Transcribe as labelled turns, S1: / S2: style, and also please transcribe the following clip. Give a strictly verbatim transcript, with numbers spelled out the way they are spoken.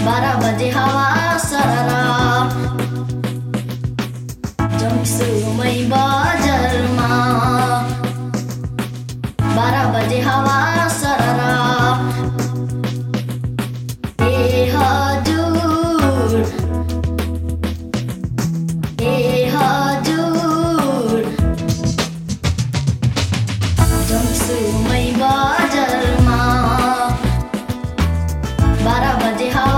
S1: बाह्र बजे हावा सररा जङ्सुमै बजारमा बाह्र बजे हावा सररा ए हजुर ए हजुर जङ्सुमै बजारमा